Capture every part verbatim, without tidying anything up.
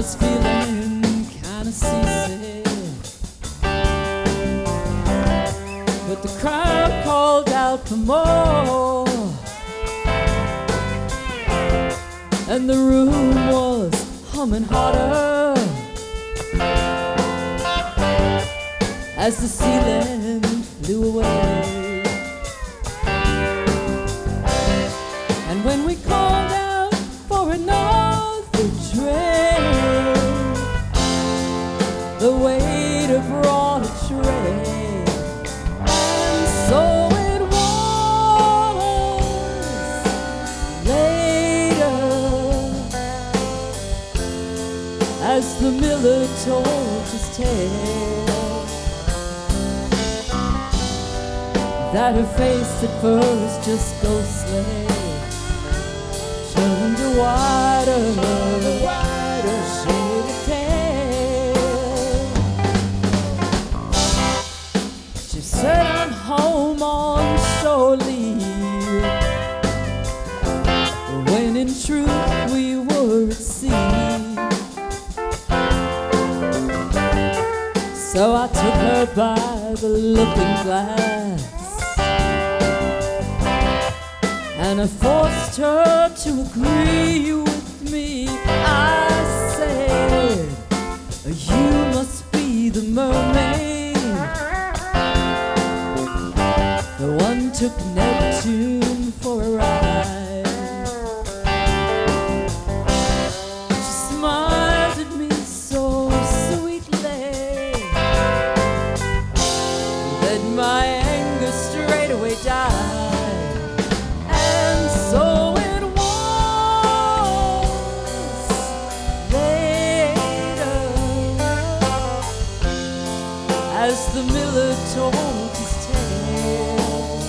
was feeling kinda seasick, but the crowd called out for more, and the room was humming harder as the ceiling flew away. And when we called out for another train, the waiter brought a tray, and so it was later, as the miller told his tale, that her face at first just ghostly turned a wider, wider shade of pale. She said, I'm home on shore leave, when in truth we were at sea. So I took her by the looking glass, and I forced her to agree with me. I said, you must be the mermaid, the one took Neptune for a ride. She smiled at me so sweetly that my anger straight away died. So it was later, as the miller told his tale,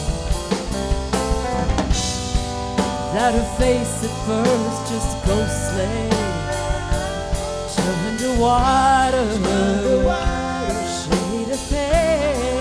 that her face at first just ghostly turned a wider, wider shade of pale.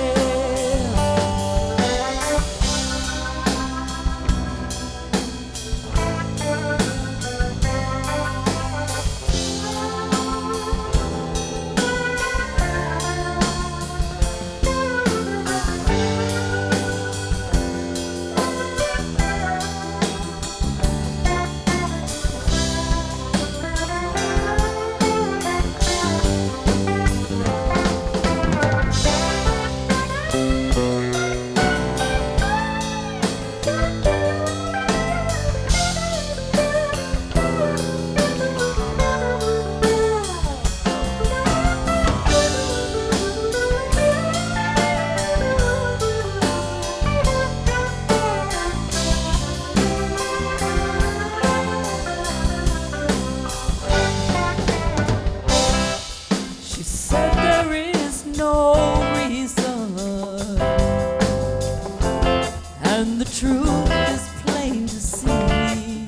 And the truth is plain to see,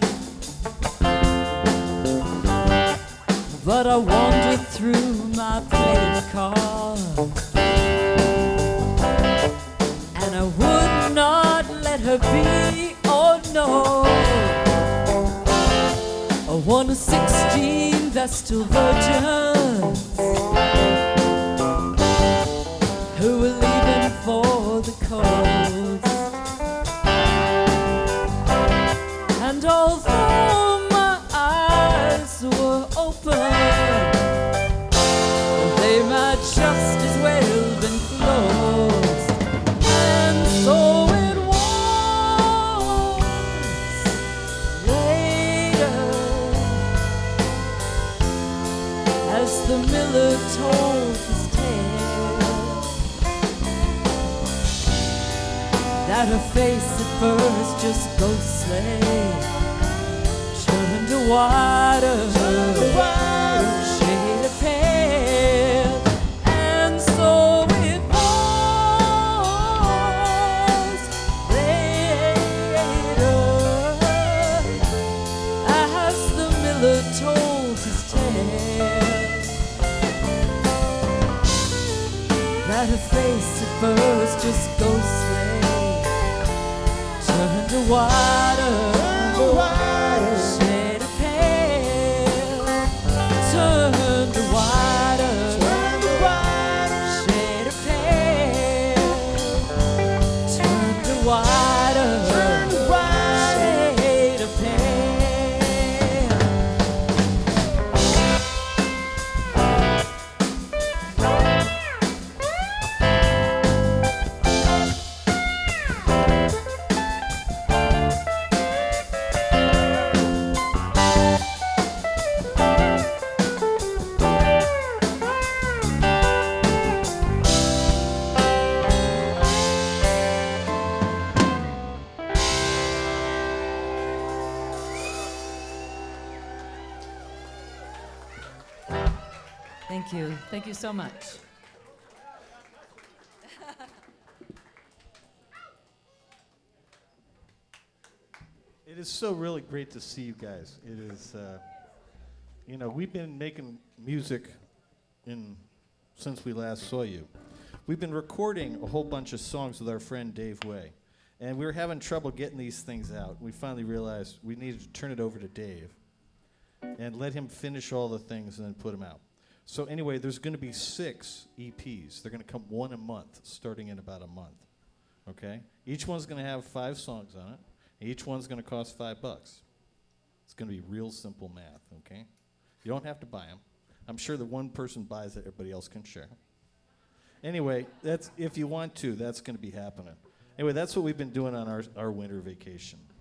but I wandered through my playing cards, and I would not let her be. Oh no, I won a sixteen Vestal virgins who were leaving for the coast. And although my eyes were open, they might just as well been closed. And so it was later, as the miller told his tale, that her face at first just ghostly turned a wider, wider shade of pale. And so it was later, as the miller told his tale, that her face at first just ghostly turned a wider, wider shade of pale. Turn Thank you. Thank you so much. It is so really great to see you guys. It is, uh, you know, we've been making music in since we last saw you. We've been recording a whole bunch of songs with our friend Dave Way, and we were having trouble getting these things out. We finally realized we needed to turn it over to Dave and let him finish all the things and then put them out. So anyway, there's going to be six E Ps. They're going to come one a month, starting in about a month. Okay? Each one's going to have five songs on it. Each one's going to cost five bucks. It's going to be real simple math, okay? You don't have to buy them. I'm sure that one person buys it, everybody else can share. Anyway, that's if you want to, that's going to be happening. Anyway, that's what we've been doing on our, our winter vacation.